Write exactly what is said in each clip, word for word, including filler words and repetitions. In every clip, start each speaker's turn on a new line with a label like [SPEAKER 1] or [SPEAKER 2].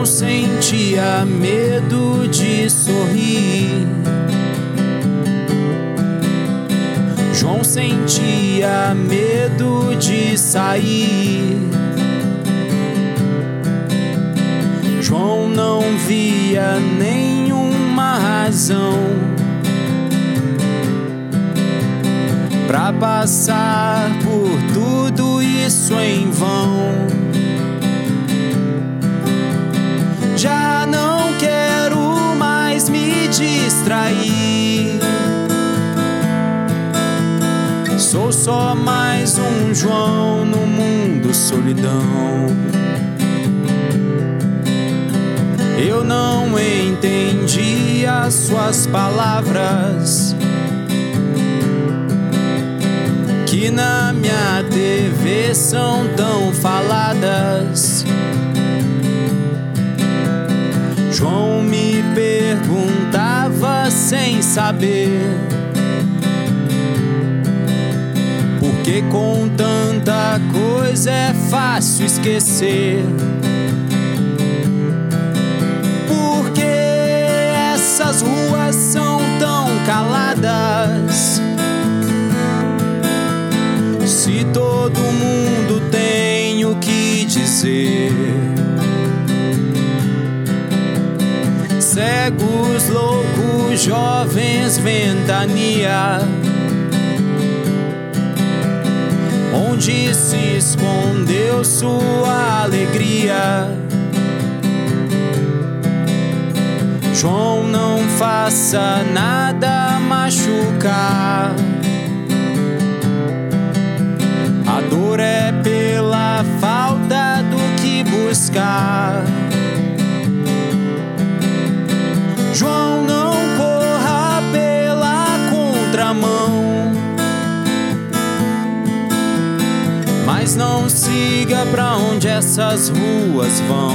[SPEAKER 1] sentia medo de sorrir. João sentia medo de sair. João não via nenhuma razão pra passar por tudo isso em vão. Já não quero mais me distrair. Sou só mais um João no mundo solidão. Eu não entendi as suas palavras que na minha T V são tão faladas. João me perguntava sem saber por que com tanta coisa é fácil esquecer. Por que essas ruas são tão caladas? Se todo mundo tem o que dizer. Cegos, loucos, jovens, ventania. Onde se escondeu sua alegria? João, não faça nada machucar. A dor é pela falta do que buscar. João, não corra pela contramão, mas não siga pra onde essas ruas vão.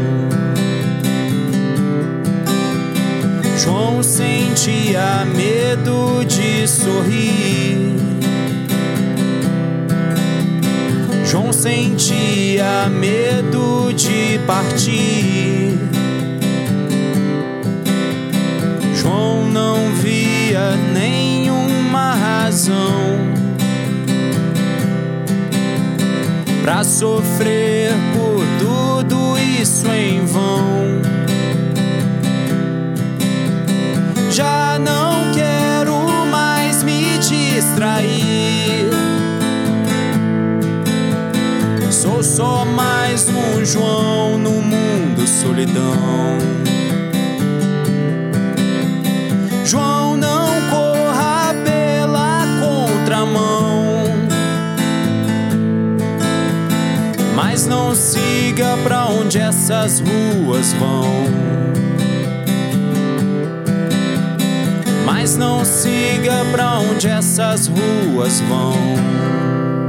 [SPEAKER 1] João sentia medo de sorrir. João sentia medo de partir. João não via nenhuma razão pra sofrer por tudo isso em vão. Já não quero mais me distrair. Sou só mais um João no mundo solidão. João, não corra pela contramão, mas não siga pra onde essas ruas vão. Mas não siga pra onde essas ruas vão.